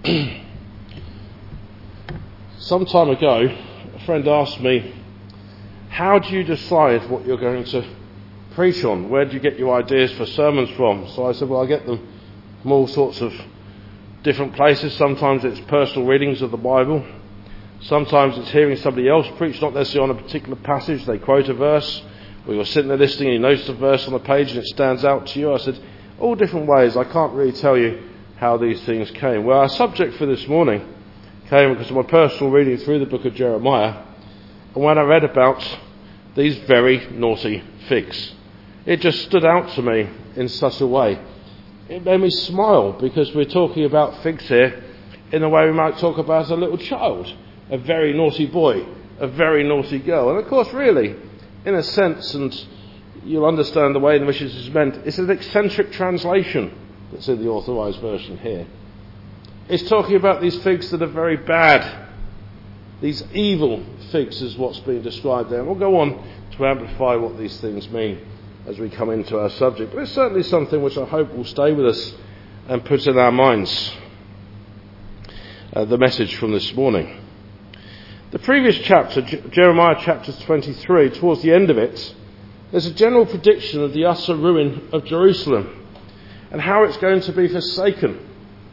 Some time ago, a friend asked me, how do you decide what you're going to preach on? Where do you get your ideas for sermons from? So I said, well, I get them from all sorts of different places. Sometimes it's personal readings of the Bible. Sometimes it's hearing somebody else preach, not necessarily on a particular passage. They quote a verse, or you're sitting there listening and you notice a verse on the page and it stands out to you. I said, all different ways. I can't really tell you how these things came. Well, our subject for this morning came because of my personal reading through the book of Jeremiah, and when I read about these very naughty figs, it just stood out to me in such a way. It made me smile, because we're talking about figs here in the way we might talk about a little child, a very naughty boy, a very naughty girl. And of course, really, in a sense, and you'll understand the way in which this is meant, it's an eccentric translation that's in the Authorised Version here. It's talking about these figs that are very bad. These evil figs is what's being described there. And we'll go on to amplify what these things mean as we come into our subject. But it's certainly something which I hope will stay with us and put in our minds the message from this morning. The previous chapter, Jeremiah chapter 23, towards the end of it, there's a general prediction of the utter ruin of Jerusalem and how it's going to be forsaken.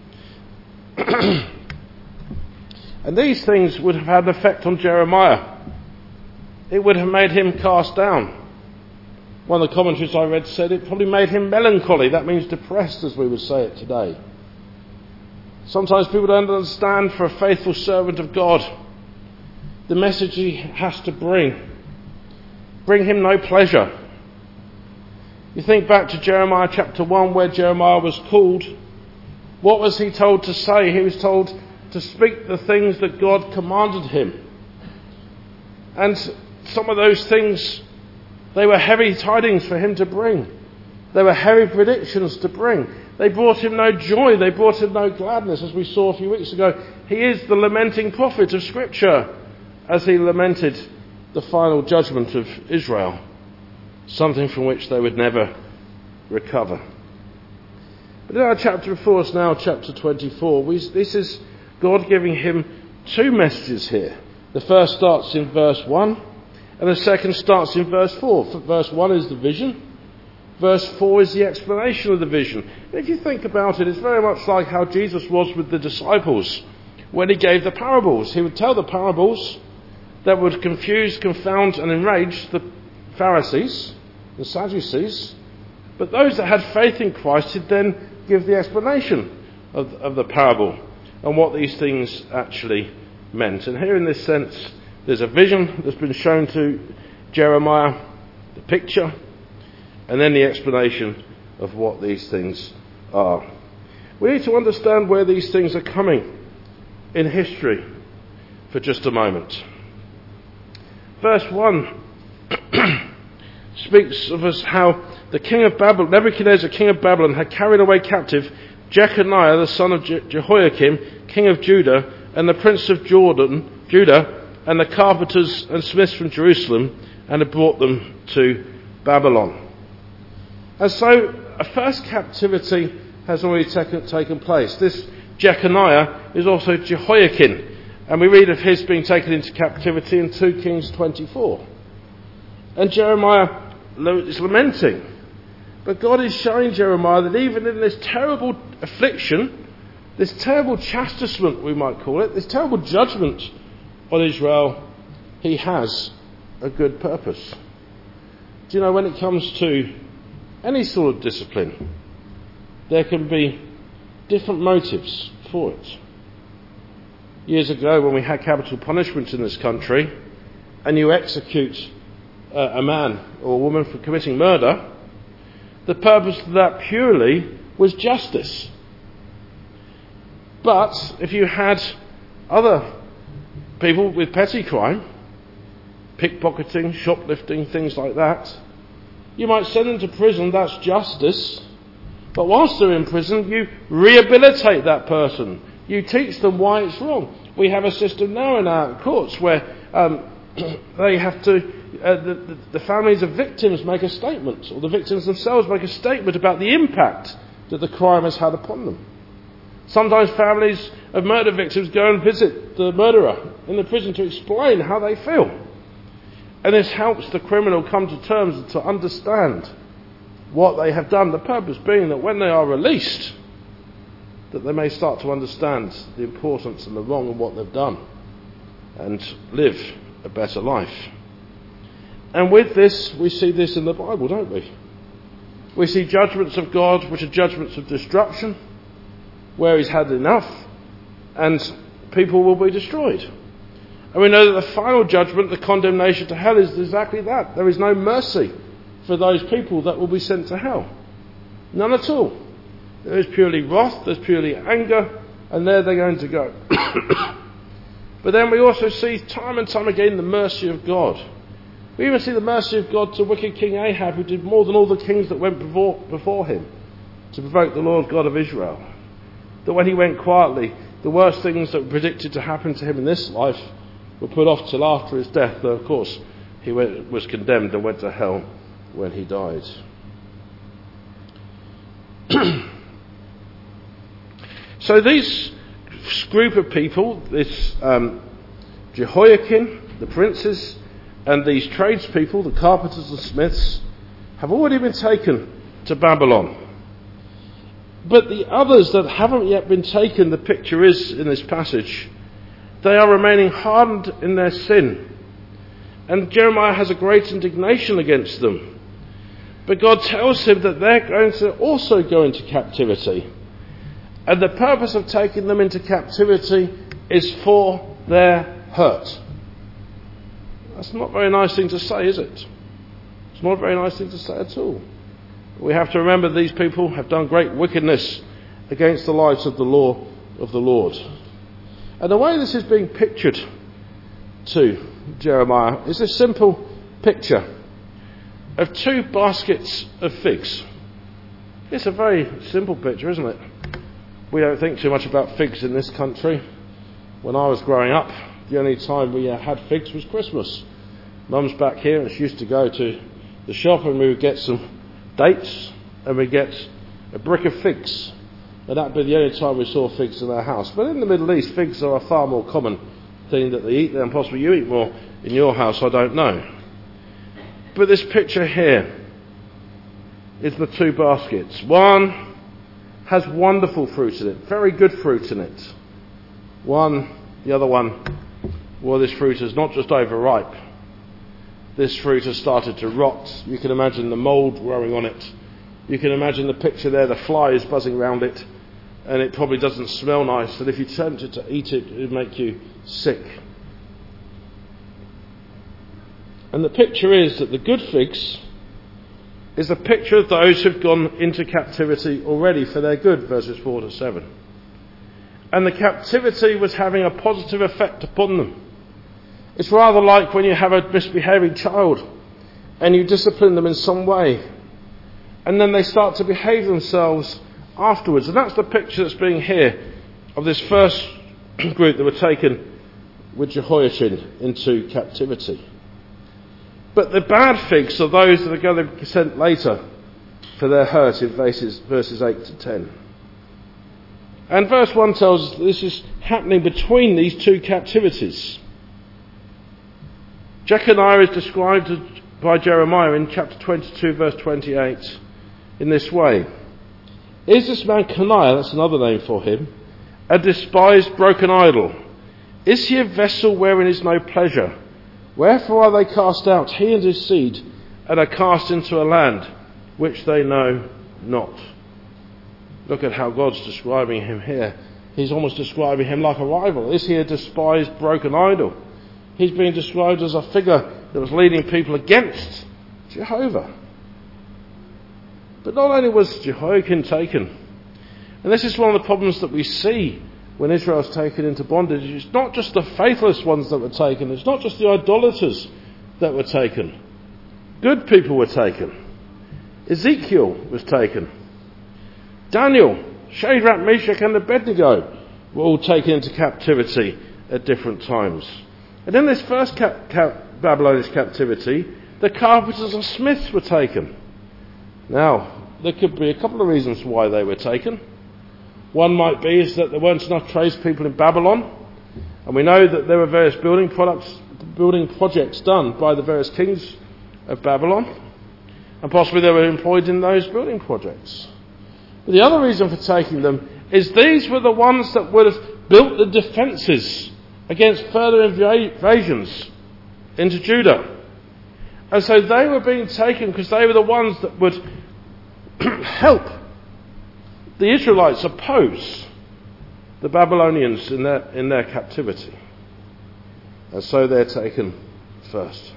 And these things would have had an effect on Jeremiah. It would have made him cast down. One of the commentaries I read said it probably made him melancholy. That means depressed, as we would say it today. Sometimes people don't understand, for a faithful servant of God, the message he has to bring him no pleasure. You think back to Jeremiah chapter 1, where Jeremiah was called. What was he told to say? He was told to speak the things that God commanded him. And some of those things, they were heavy tidings for him to bring. They were heavy predictions to bring. They brought him no joy. They brought him no gladness. As we saw a few weeks ago, he is the lamenting prophet of Scripture as he lamented the final judgment of Israel, something from which they would never recover. But in our chapter before us now, chapter 24, this is God giving him two messages here. The first starts in verse 1, and the second starts in verse 4. Verse 1 is the vision. Verse 4 is the explanation of the vision. If you think about it, it's very much like how Jesus was with the disciples when he gave the parables. He would tell the parables that would confuse, confound and enrage the Pharisees, the Sadducees. But those that had faith in Christ, he'd then give the explanation of the parable and what these things actually meant. And here in this sense, there's a vision that's been shown to Jeremiah, the picture, and then the explanation of what these things are. We need to understand where these things are coming in history for just a moment. Verse 1 speaks of us how the king of Babylon, Nebuchadnezzar, king of Babylon, had carried away captive Jeconiah, the son of Jehoiakim, king of Judah, and the prince of Judah, and the carpenters and smiths from Jerusalem, and had brought them to Babylon. And so a first captivity has already taken place. This Jeconiah is also Jehoiakim, and we read of his being taken into captivity in 2 Kings 24. And Jeremiah is lamenting. But God is showing Jeremiah that even in this terrible affliction, this terrible chastisement, we might call it, this terrible judgment on Israel, he has a good purpose. Do you know, when it comes to any sort of discipline, there can be different motives for it. Years ago, when we had capital punishment in this country, and you execute a man or a woman for committing murder, the purpose of that purely was justice. But if you had other people with petty crime, pickpocketing, shoplifting, things like that, you might send them to prison. That's justice. But whilst they're in prison, you rehabilitate that person. You teach them why it's wrong. We have a system now in our courts where they have to, the families of victims make a statement, or the victims themselves make a statement about the impact that the crime has had upon them. Sometimes families of murder victims go and visit the murderer in the prison to explain how they feel. And this helps the criminal come to terms and to understand what they have done. The purpose being that when they are released, that they may start to understand the importance and the wrong of what they've done and live a better life. And with this, we see this in the Bible, don't we? We see judgments of God which are judgments of destruction, where he's had enough, and people will be destroyed. And we know that the final judgment, the condemnation to hell, is exactly that. There is no mercy for those people that will be sent to hell. None at all. There is purely wrath, there's purely anger, and there they're going to go. But then we also see time and time again the mercy of God. We even see the mercy of God to wicked King Ahab, who did more than all the kings that went before him to provoke the Lord God of Israel. That when he went quietly, the worst things that were predicted to happen to him in this life were put off till after his death, though of course he was condemned and went to hell when he died. So this group of people, this Jehoiakim, the princes, and these tradespeople, the carpenters and smiths, have already been taken to Babylon. But the others that haven't yet been taken, the picture is in this passage, they are remaining hardened in their sin. And Jeremiah has a great indignation against them. But God tells him that they're going to also go into captivity. And the purpose of taking them into captivity is for their hurt. That's not a very nice thing to say, is it? It's not a very nice thing to say at all. We have to remember these people have done great wickedness against the lives of the law of the Lord. And the way this is being pictured to Jeremiah is a simple picture of two baskets of figs. It's a very simple picture, isn't it? We don't think too much about figs in this country. When I was growing up, the only time we had figs was Christmas. Mum's back here and she used to go to the shop and we would get some dates and we'd get a brick of figs. And that'd be the only time we saw figs in our house. But in the Middle East, figs are a far more common thing that they eat there, and possibly you eat more in your house, I don't know. But this picture here is the two baskets. One has wonderful fruit in it, very good fruit in it. The other one, well, this fruit is not just overripe. This fruit has started to rot. You can imagine the mould growing on it. You can imagine the picture there, the flies buzzing around it, and it probably doesn't smell nice, and if you're tempted to eat it, it would make you sick. And the picture is that the good figs is a picture of those who've gone into captivity already for their good, verses 4 to 7. And the captivity was having a positive effect upon them. It's rather like when you have a misbehaving child and you discipline them in some way, and then they start to behave themselves afterwards. And that's the picture that's being here of this first group that were taken with Jehoiachin into captivity. But the bad figs are those that are going to be sent later for their hurt in verses 8 to 10. And verse 1 tells us that this is happening between these two captivities. Jeconiah is described by Jeremiah in chapter 22, verse 28, in this way. Is this man Coniah, that's another name for him, a despised broken idol? Is he a vessel wherein is no pleasure? Wherefore are they cast out, he and his seed, and are cast into a land which they know not? Look at how God's describing him here. He's almost describing him like a rival. Is he a despised broken idol? He's being described as a figure that was leading people against Jehovah. But not only was Jehoiakim taken, and this is one of the problems that we see when Israel is taken into bondage. It's not just the faithless ones that were taken. It's not just the idolaters that were taken. Good people were taken. Ezekiel was taken. Daniel, Shadrach, Meshach and Abednego were all taken into captivity at different times. And in this first Babylonish captivity, the carpenters and smiths were taken. Now, there could be a couple of reasons why they were taken. One might be is that there weren't enough tradespeople in Babylon, and we know that there were various building projects done by the various kings of Babylon, and possibly they were employed in those building projects. But the other reason for taking them is these were the ones that would have built the defences against further invasions into Judah. And so they were being taken because they were the ones that would help the Israelites oppose the Babylonians in their captivity. And so they're taken first.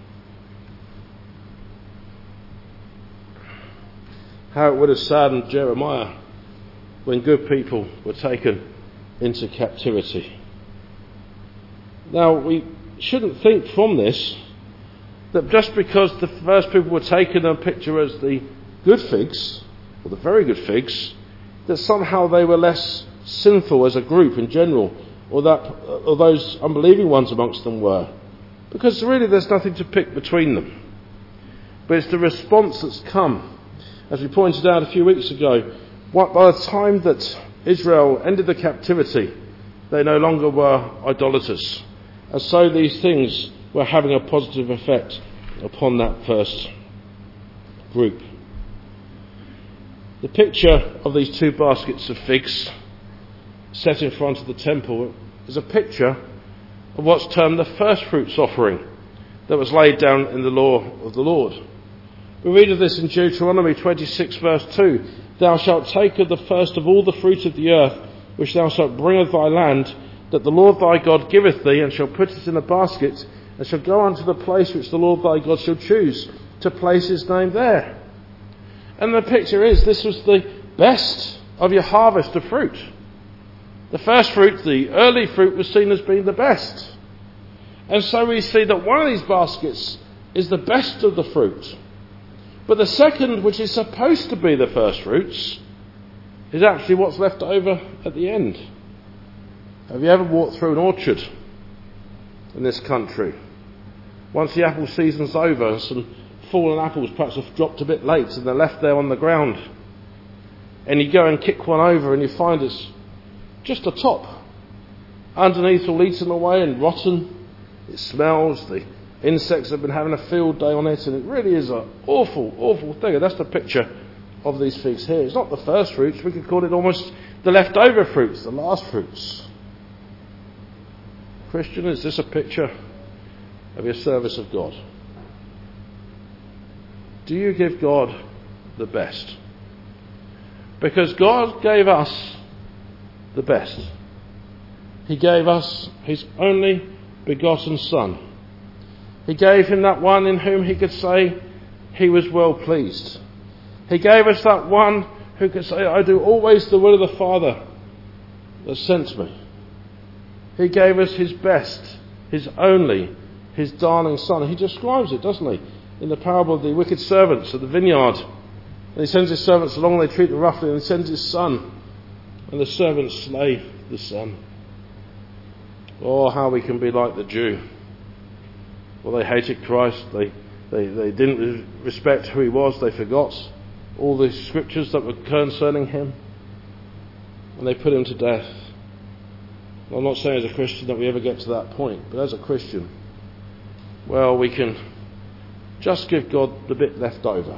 How it would have saddened Jeremiah when good people were taken into captivity. Now, we shouldn't think from this that just because the first people were taken in a picture as the good figs, or the very good figs, that somehow they were less sinful as a group in general, or those unbelieving ones amongst them were. Because really there's nothing to pick between them. But it's the response that's come. As we pointed out a few weeks ago, by the time that Israel ended the captivity, they no longer were idolaters. And so these things were having a positive effect upon that first group. The picture of these two baskets of figs set in front of the temple is a picture of what's termed the first fruits offering that was laid down in the law of the Lord. We read of this in Deuteronomy 26 verse 2. Thou shalt take of the first of all the fruit of the earth, which thou shalt bring of thy land, that the Lord thy God giveth thee, and shall put it in a basket, and shall go unto the place which the Lord thy God shall choose, to place his name there. And the picture is, this was the best of your harvest of fruit. The first fruit, the early fruit, was seen as being the best. And so we see that one of these baskets is the best of the fruit. But the second, which is supposed to be the first fruits, is actually what's left over at the end. Have you ever walked through an orchard in this country? Once the apple season's over, some fallen apples perhaps have dropped a bit late and they're left there on the ground. And you go and kick one over and you find it's just a top. Underneath all eaten away and rotten. It smells, the insects have been having a field day on it, and it really is an awful, awful thing. And that's the picture of these figs here. It's not the first fruits, we could call it almost the leftover fruits, the last fruits. Christian, is this a picture of your service of God? Do you give God the best? Because God gave us the best. He gave us his only begotten Son. He gave him that one in whom he could say he was well pleased. He gave us that one who could say, I do always the will of the Father that sent me. He gave us his best, his only, his darling Son. He describes it, doesn't he, in the parable of the wicked servants of the vineyard. And he sends his servants along, they treat them roughly, and he sends his Son. And the servants slay the Son. Oh, how we can be like the Jew. Well, they hated Christ. They didn't respect who he was. They forgot all the scriptures that were concerning him. And they put him to death. Well, I'm not saying as a Christian that we ever get to that point. But as a Christian, well, we can just give God the bit left over.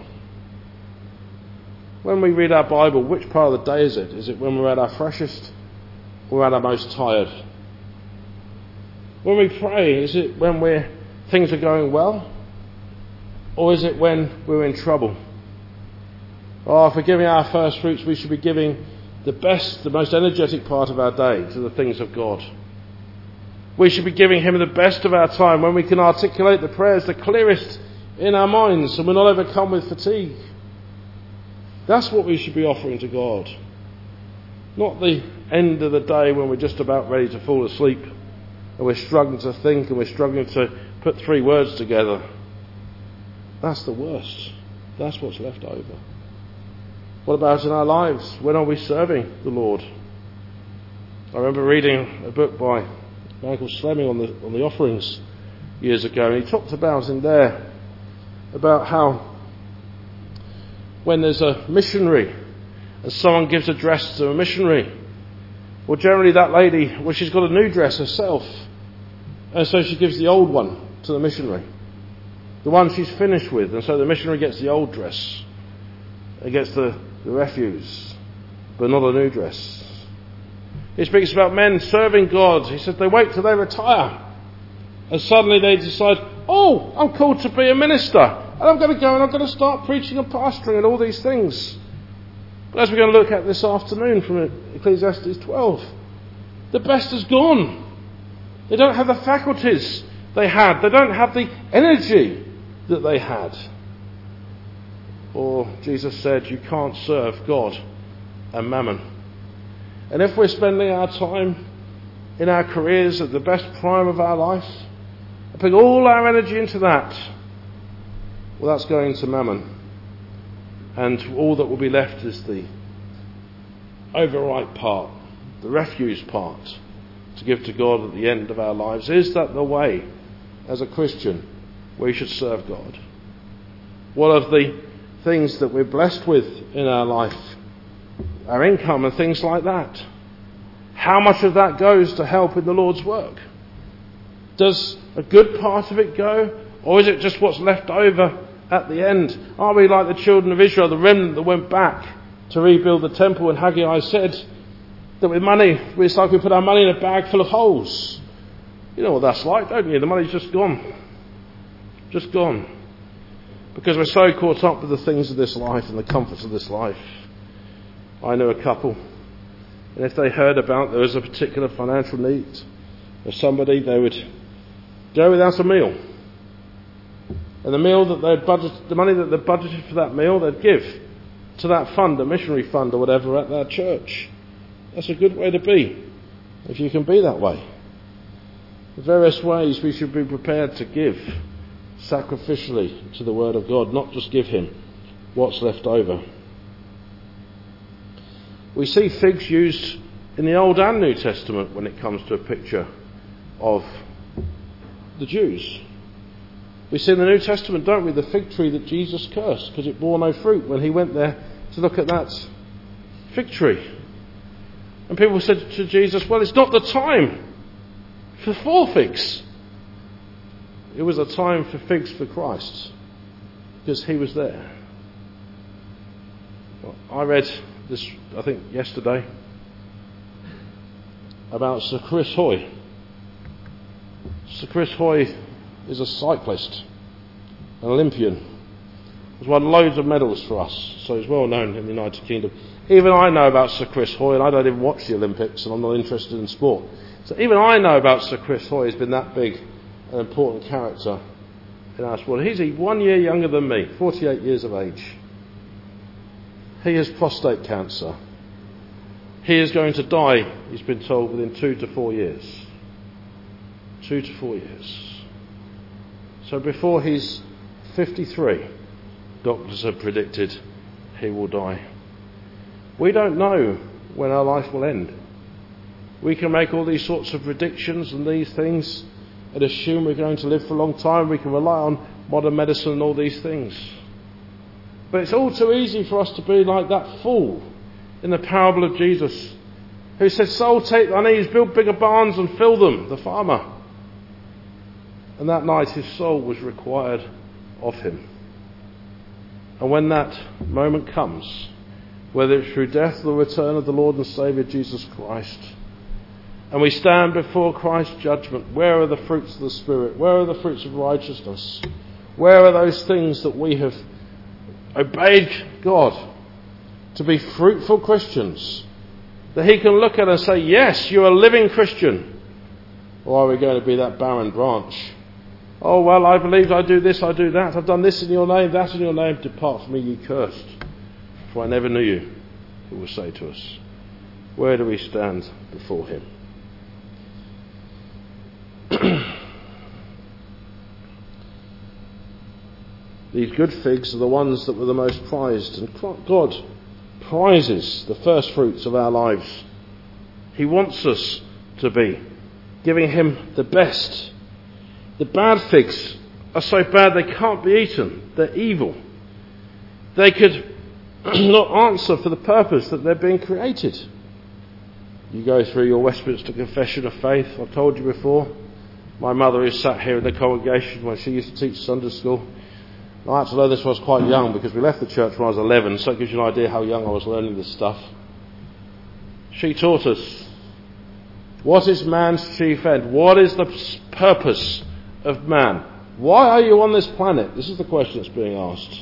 When we read our Bible, which part of the day is it? Is it when we're at our freshest or at our most tired? When we pray, is it when things are going well? Or is it when we're in trouble? Oh, for giving our first fruits, we should be giving the best, the most energetic part of our day to the things of God. We should be giving him the best of our time when we can articulate the prayers the clearest in our minds and we're not overcome with fatigue. That's what we should be offering to God. Not the end of the day when we're just about ready to fall asleep and we're struggling to think and we're struggling to put 3 words together. That's the worst. That's what's left over. What about in our lives? When are we serving the Lord? I remember reading a book by Michael Slemming on the offerings years ago, and he talked about in there about how when there's a missionary and someone gives a dress to a missionary. Well, generally that lady, she's got a new dress herself, and so she gives the old one to the missionary. The one she's finished with, and so the missionary gets the old dress. He gets the refuse, but not a new dress. He speaks about men serving God. He said they wait till they retire, and suddenly they decide, oh, I'm called to be a minister, and I'm going to go and I'm going to start preaching and pastoring and all these things. But as we're going to look at this afternoon from Ecclesiastes 12, the best has gone. They don't have the faculties they had. They don't have the energy that they had. Or Jesus said, you can't serve God and mammon. And if we're spending our time in our careers at the best prime of our life, and putting all our energy into that, well, that's going to mammon. And all that will be left is the overripe part, the refuse part, to give to God at the end of our lives. Is that the way, as a Christian, we should serve God? What of the things that we're blessed with in our life, our income and things like that? How much of that goes to help in the Lord's work? Does a good part of it go, or is it just what's left over at the end? Are we like the children of Israel, the remnant that went back to rebuild the temple, and Haggai said that with money, it's like we put our money in a bag full of holes. You know what that's like, don't you? The money's just gone. Just gone. Because we're so caught up with the things of this life and the comforts of this life. I know a couple, and if they heard about there was a particular financial need of somebody, they would go without a meal. And the meal that they'd budgeted, the money that they'd budgeted for that meal, they'd give to that fund, a missionary fund or whatever at their church. That's a good way to be, if you can be that way. The various ways we should be prepared to give sacrificially to the Word of God, not just give Him what's left over. We see figs used in the Old and New Testament when it comes to a picture of the Jews. We see in the New Testament, don't we, the fig tree that Jesus cursed because it bore no fruit when He went there to look at that fig tree. And people said to Jesus, well, it's not the time for figs. It was a time for figs for Christ, because He was there. I read this, I think, yesterday, about Sir Chris Hoy. Sir Chris Hoy is a cyclist, an Olympian. He's won loads of medals for us, so he's well known in the United Kingdom. Even I know about Sir Chris Hoy, and I don't even watch the Olympics, and I'm not interested in sport. So even I know about Sir Chris Hoy. He's been that big an important character in our sport. He's 1 year younger than me, 48 years of age. He has prostate cancer. He is going to die, he's been told, within 2 to 4 years. 2 to 4 years. So before he's 53, doctors have predicted he will die. We don't know when our life will end. We can make all these sorts of predictions and these things and assume we're going to live for a long time. We can rely on modern medicine and all these things. But it's all too easy for us to be like that fool in the parable of Jesus, who said, "Soul, take thine ease, build bigger barns and fill them," the farmer. And that night his soul was required of him. And when that moment comes, whether it's through death or the return of the Lord and Saviour Jesus Christ, and we stand before Christ's judgment, where are the fruits of the Spirit? Where are the fruits of righteousness? Where are those things that we have obeyed God to be fruitful Christians, that He can look at and say, yes, you're a living Christian? Or are we going to be that barren branch? Oh, well, I believe I do this, I do that. I've done this in your name, that in your name. Depart from me, ye cursed, for I never knew you, He will say to us. Where do we stand before Him? These good figs are the ones that were the most prized, and God prizes the first fruits of our lives. He wants us to be giving Him the best. The bad figs are so bad they can't be eaten. They're evil. They could not answer for the purpose that they're being created. You go through your Westminster Confession of Faith. I've told you before. My mother is sat here in the congregation when she used to teach Sunday school. I had to learn this when I was quite young because we left the church when I was 11, so it gives you an idea how young I was learning this stuff. She taught us, what is man's chief end? What is the purpose of man? Why are you on this planet? This is the question that's being asked.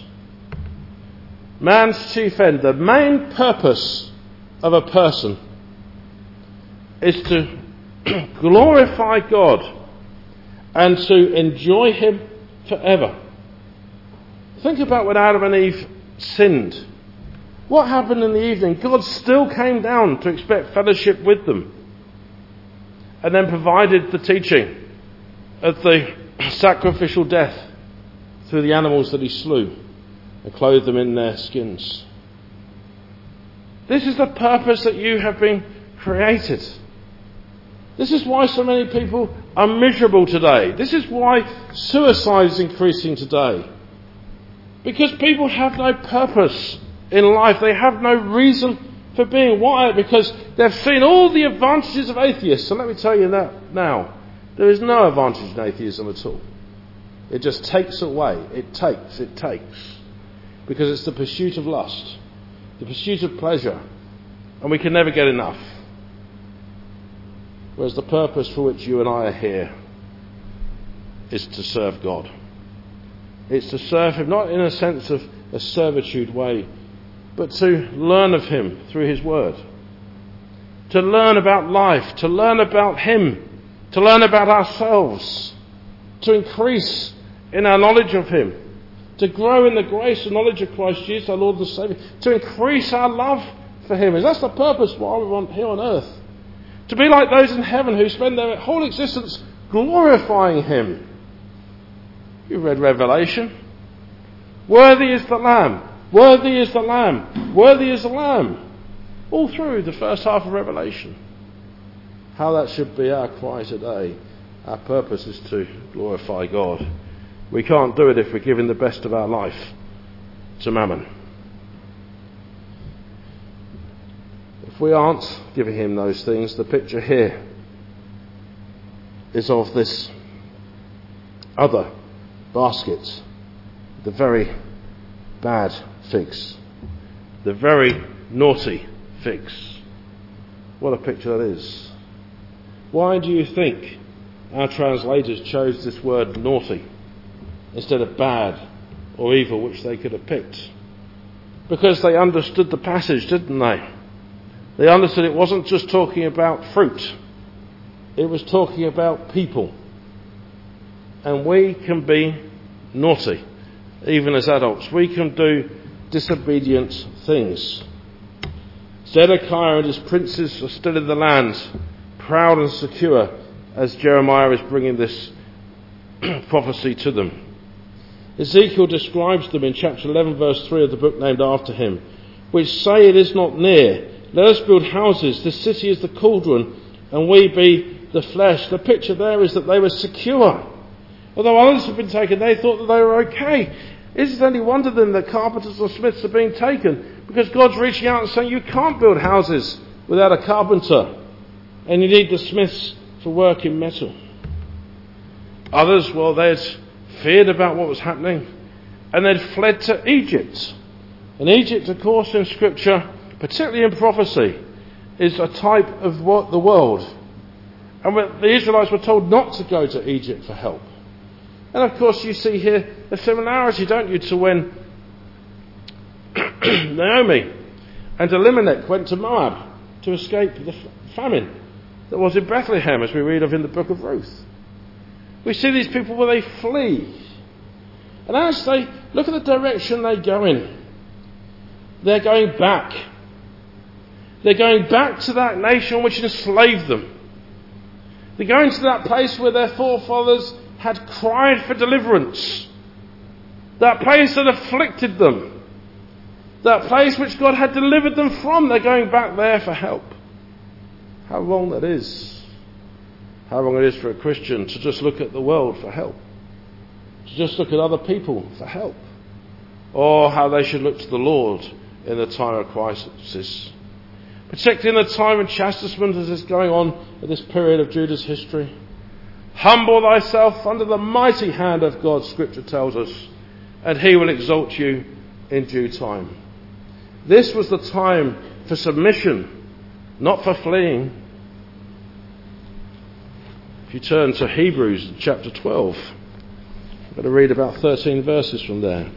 Man's chief end, the main purpose of a person is to glorify God and to enjoy Him forever. Think about when Adam and Eve sinned. What happened in the evening? God still came down to expect fellowship with them, and then provided the teaching of the sacrificial death through the animals that He slew and clothed them in their skins. This is the purpose that you have been created. This is why so many people are miserable today. This is why suicide is increasing today. Because people have no purpose in life. They have no reason for being. Why? Because they've seen all the advantages of atheists. And let me tell you that now. There is no advantage in atheism at all. It just takes away. It takes. Because it's the pursuit of lust. The pursuit of pleasure. And we can never get enough. Whereas the purpose for which you and I are here is to serve God. It's to serve Him, not in a sense of a servitude way, but to learn of Him through His Word. To learn about life, to learn about Him, to learn about ourselves, to increase in our knowledge of Him, to grow in the grace and knowledge of Christ Jesus, our Lord and Saviour, to increase our love for Him. And that's the purpose why we're here on earth. To be like those in heaven who spend their whole existence glorifying Him. You read Revelation. Worthy is the Lamb. Worthy is the Lamb. Worthy is the Lamb. All through the first half of Revelation. How that should be our cry today. Our purpose is to glorify God. We can't do it if we're giving the best of our life to mammon. If we aren't giving Him those things, the picture here is of this other basket, the very bad figs, the very naughty figs. What a picture that is. Why do you think our translators chose this word naughty instead of bad or evil, which they could have picked? Because they understood the passage, didn't they? They understood it wasn't just talking about fruit. It was talking about people. And we can be naughty, even as adults. We can do disobedient things. Zedekiah and his princes are still in the land, proud and secure, as Jeremiah is bringing this prophecy to them. Ezekiel describes them in chapter 11, verse 3 of the book named after him, which say it is not near. Let us build houses. This city is the cauldron, and we be the flesh. The picture there is that they were secure. Although others have been taken, they thought that they were okay. Is it any wonder then that carpenters or smiths are being taken? Because God's reaching out and saying you can't build houses without a carpenter. And you need the smiths for work in metal. Others, well, they'd feared about what was happening. And they'd fled to Egypt. And Egypt, of course, in Scripture, particularly in prophecy, is a type of what the world. And the Israelites were told not to go to Egypt for help. And of course you see here a similarity, don't you, to when Naomi and Elimelech went to Moab to escape the famine that was in Bethlehem, as we read of in the book of Ruth. We see these people where they flee. And as they look at the direction they go in, they're going back. They're going back to that nation which enslaved them. They're going to that place where their forefathers had cried for deliverance. That place that afflicted them. That place which God had delivered them from. They're going back there for help. How wrong that is. How wrong it is for a Christian to just look at the world for help. To just look at other people for help. Or how they should look to the Lord in the time of crisis, particularly in the time of chastisement as is going on at this period of Judah's history. Humble thyself under the mighty hand of God, Scripture tells us, and he will exalt you in due time. This was the time for submission, not for fleeing. If you turn to Hebrews chapter 12, I'm going to read about 13 verses from there.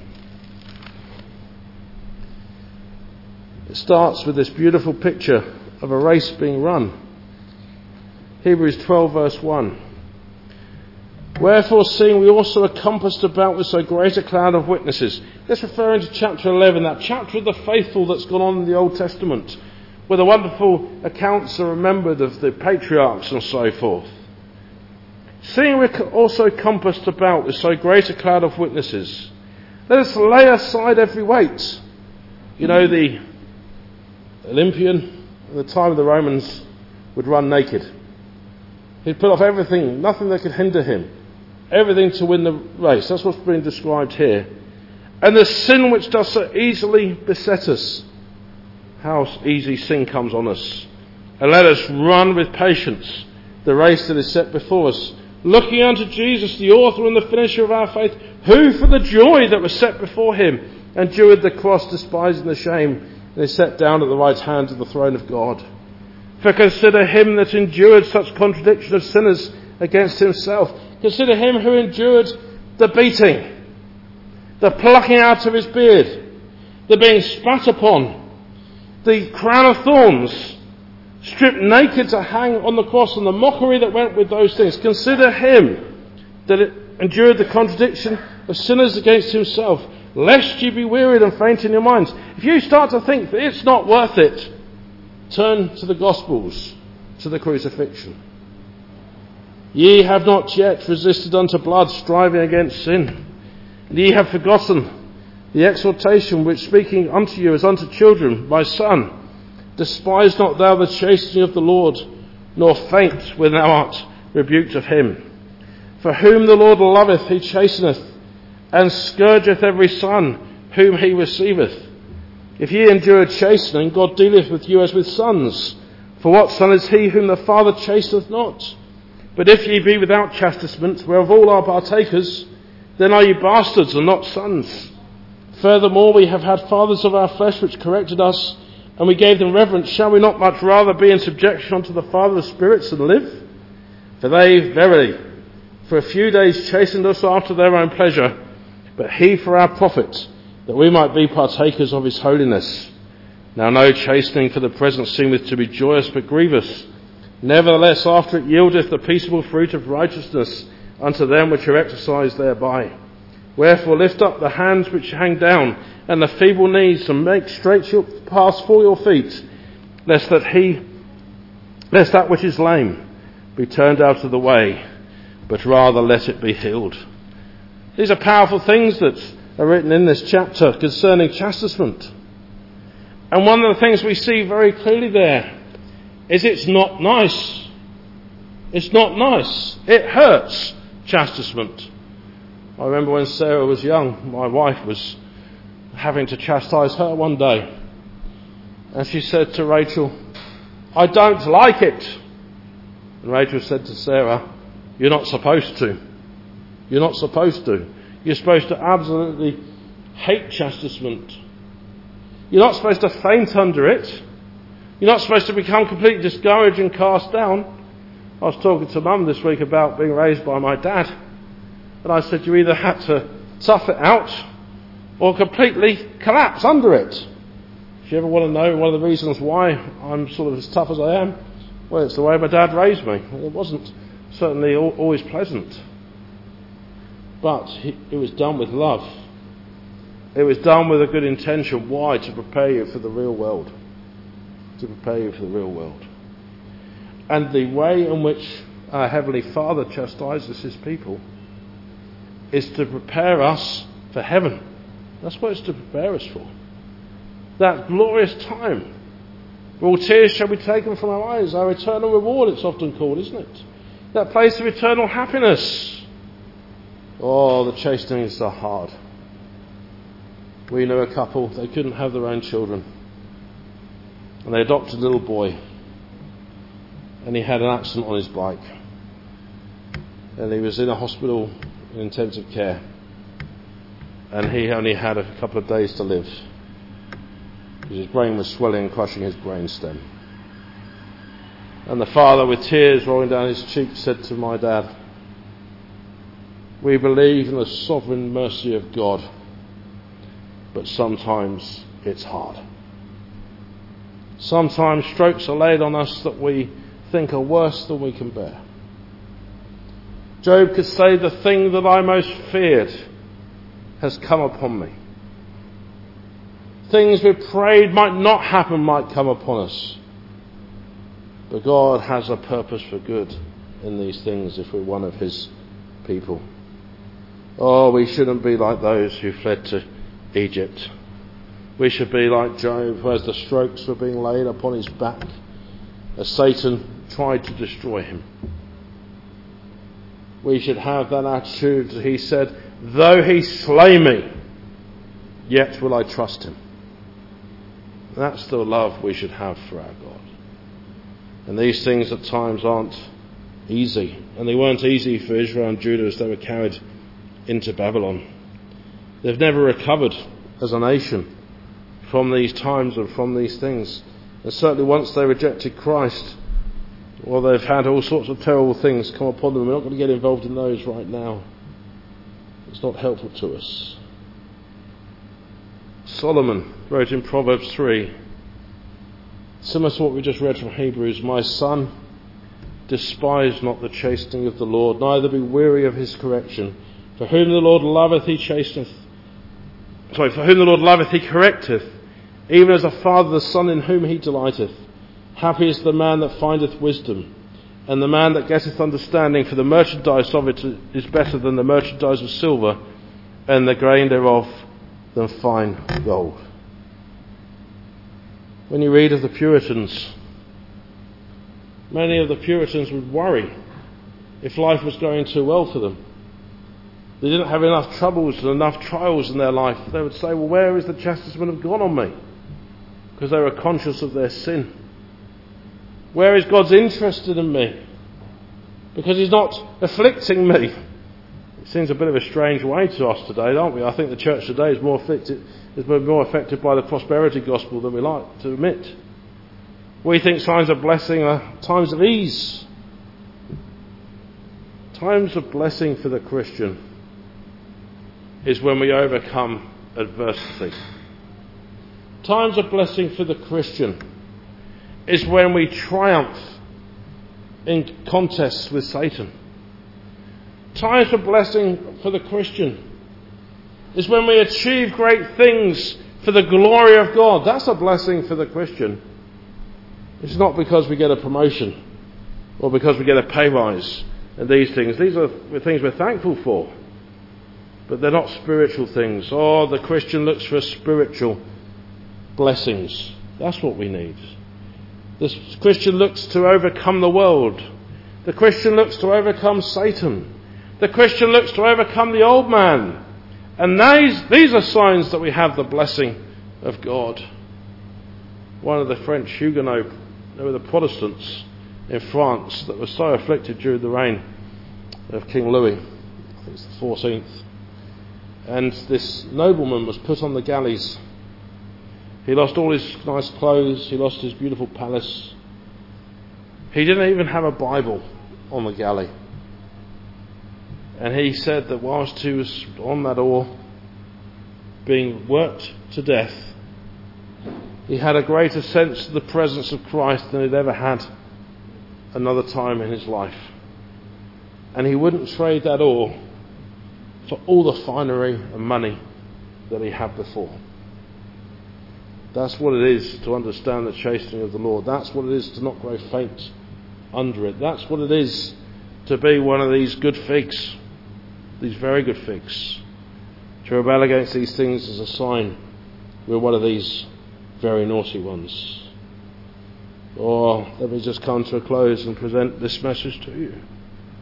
It starts with this beautiful picture of a race being run. Hebrews 12 verse 1. Wherefore, seeing we also are compassed about with so great a cloud of witnesses. Let's refer to chapter 11, that chapter of the faithful that's gone on in the Old Testament, where the wonderful accounts are remembered of the patriarchs and so forth. Seeing we're also compassed about with so great a cloud of witnesses, let us lay aside every weight. You know, the Olympian at the time of the Romans would run naked. He'd put off everything, nothing that could hinder him. Everything to win the race. That's what's being described here. And the sin which does so easily beset us. How easy sin comes on us. And let us run with patience the race that is set before us, looking unto Jesus, the author and the finisher of our faith, who for the joy that was set before him endured the cross, despising the shame, and is set down at the right hand of the throne of God. For consider him that endured such contradiction of sinners against himself. Consider him who endured the beating, the plucking out of his beard, the being spat upon, the crown of thorns, stripped naked to hang on the cross, and the mockery that went with those things. Consider him that endured the contradiction of sinners against himself, lest ye be wearied and faint in your minds. If you start to think that it's not worth it, turn to the Gospels, to the crucifixion. Ye have not yet resisted unto blood, striving against sin. And ye have forgotten the exhortation which speaking unto you as unto children, my son, despise not thou the chastening of the Lord, nor faint when thou art rebuked of him. For whom the Lord loveth, he chasteneth, and scourgeth every son whom he receiveth. If ye endure chastening, God dealeth with you as with sons. For what son is he whom the Father chasteneth not? But if ye be without chastisement, whereof all are partakers, then are ye bastards and not sons. Furthermore, we have had fathers of our flesh which corrected us, and we gave them reverence. Shall we not much rather be in subjection unto the Father of spirits and live? For they, verily, for a few days chastened us after their own pleasure, but he for our profit, that we might be partakers of his holiness. Now no chastening for the present seemeth to be joyous, but grievous. Nevertheless, after it yieldeth the peaceable fruit of righteousness unto them which are exercised thereby. Wherefore lift up the hands which hang down, and the feeble knees, and make straight your paths for your feet, lest that which is lame be turned out of the way, but rather let it be healed. These are powerful things that are written in this chapter concerning chastisement. And one of the things we see very clearly there is it's not nice. It's not nice. It hurts, chastisement. I remember when Sarah was young, my wife was having to chastise her one day. And she said to Rachel, I don't like it. And Rachel said to Sarah, you're not supposed to. You're not supposed to. You're supposed to absolutely hate chastisement. You're not supposed to faint under it. You're not supposed to become completely discouraged and cast down. I was talking to Mum this week about being raised by my dad. And I said, you either had to tough it out or completely collapse under it. If you ever want to know one of the reasons why I'm sort of as tough as I am, well, it's the way my dad raised me. It wasn't certainly always pleasant. But it was done with love. It was done with a good intention. Why? To prepare you for the real world. To prepare you for the real world. And the way in which our Heavenly Father chastises his people is to prepare us for heaven. That's what it's to prepare us for. That glorious time where all tears shall be taken from our eyes. Our eternal reward, it's often called, isn't it? That place of eternal happiness. Oh, the chastenings are hard. We knew a couple, they couldn't have their own children. And they adopted a little boy. And he had an accident on his bike. And he was in a hospital in intensive care. And he only had a couple of days to live. Because his brain was swelling and crushing his brainstem. And the father, with tears rolling down his cheeks, said to my dad, "We believe in the sovereign mercy of God, but sometimes it's hard. Sometimes strokes are laid on us that we think are worse than we can bear." Job could say, "The thing that I most feared has come upon me." Things we prayed might not happen might come upon us. But God has a purpose for good in these things if we're one of His people. Oh, we shouldn't be like those who fled to Egypt. We should be like Job, who as the strokes were being laid upon his back, as Satan tried to destroy him. We should have that attitude. He said, "Though he slay me, yet will I trust him." That's the love we should have for our God. And these things at times aren't easy. And they weren't easy for Israel and Judah as they were carried into Babylon. They've never recovered as a nation from these times and from these things. And certainly once they rejected Christ, well, they've had all sorts of terrible things come upon them. We're not going to get involved in those right now. It's not helpful to us. Solomon wrote in Proverbs 3, similar to what we just read from Hebrews, "My son, despise not the chastening of the Lord, neither be weary of his correction. For whom the Lord loveth, he chasteneth. For whom the Lord loveth, he correcteth, even as a father the son in whom he delighteth. Happy is the man that findeth wisdom, and the man that getteth understanding, for the merchandise of it is better than the merchandise of silver, and the grain thereof than fine gold." When you read of the Puritans, many of the Puritans would worry if life was going too well for them. They didn't have enough troubles and enough trials in their life. They would say, "Well, where is the chastisement of God on me?" Because they were conscious of their sin. Where is God's interested in me? Because He's not afflicting me. It seems a bit of a strange way to us today, don't we? I think the church today is more affected by the prosperity gospel than we like to admit. We think times of blessing are times of ease. Times of blessing for the Christian is when we overcome adversity. Times of blessing for the Christian is when we triumph in contests with Satan. Times of blessing for the Christian is when we achieve great things for the glory of God. That's a blessing for the Christian. It's not because we get a promotion or because we get a pay rise and these things. These are the things we're thankful for. But they're not spiritual things. Oh, the Christian looks for spiritual blessings. That's what we need. The Christian looks to overcome the world. The Christian looks to overcome Satan. The Christian looks to overcome the old man. And these are signs that we have the blessing of God. One of the French Huguenots, they were the Protestants in France that were so afflicted during the reign of King Louis, I think it's the 14th. And this nobleman was put on the galleys. He lost all his nice clothes. He lost his beautiful palace. He didn't even have a Bible on the galley. And he said that whilst he was on that oar, being worked to death, he had a greater sense of the presence of Christ than he'd ever had another time in his life. And he wouldn't trade that oar for all the finery and money that he had before. That's what it is to understand the chastening of the Lord. That's what it is to not grow faint under it. That's what it is to be one of these good figs, these very good figs. To rebel against these things is a sign we're one of these very naughty ones. Or let me just come to a close and present this message to you.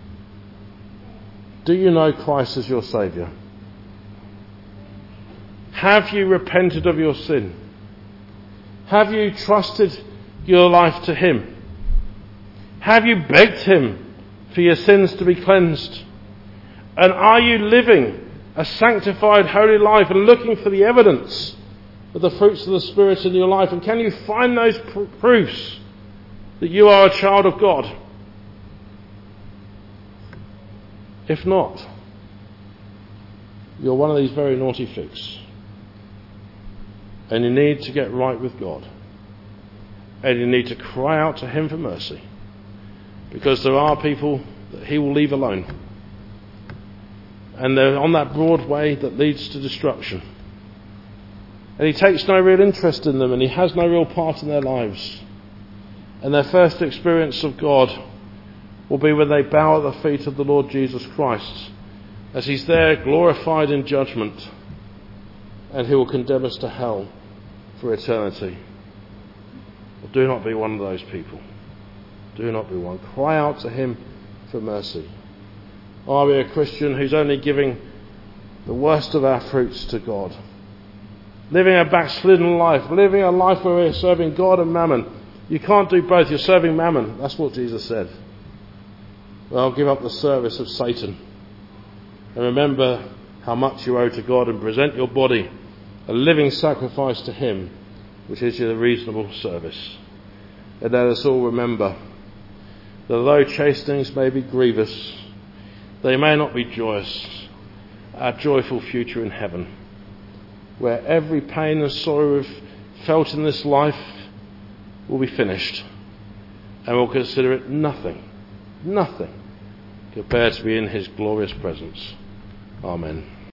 Do you know Christ as your Saviour? Have you repented of your sin? Have you trusted your life to him? Have you begged him for your sins to be cleansed? And are you living a sanctified, holy life and looking for the evidence of the fruits of the Spirit in your life? And can you find those proofs that you are a child of God? If not, you're one of these very naughty figs. And you need to get right with God. And you need to cry out to him for mercy. Because there are people that he will leave alone. And they're on that broad way that leads to destruction. And he takes no real interest in them, and he has no real part in their lives. And their first experience of God will be when they bow at the feet of the Lord Jesus Christ, as he's there glorified in judgment, and he will condemn us to hell for eternity. Well, do not be one of those people. Do not be one. Cry out to him for mercy. Are we a Christian who's only giving the worst of our fruits to God? Living a backslidden life, living a life where we're serving God and mammon. You can't do both. You're serving mammon. That's what Jesus said. Well, give up the service of Satan. And remember how much you owe to God, and present your body a living sacrifice to him, which is your reasonable service. And let us all remember that though chastenings may be grievous, they may not be joyous. Our joyful future in heaven, where every pain and sorrow we've felt in this life will be finished, and we'll consider it nothing compared to be in his glorious presence. Amen.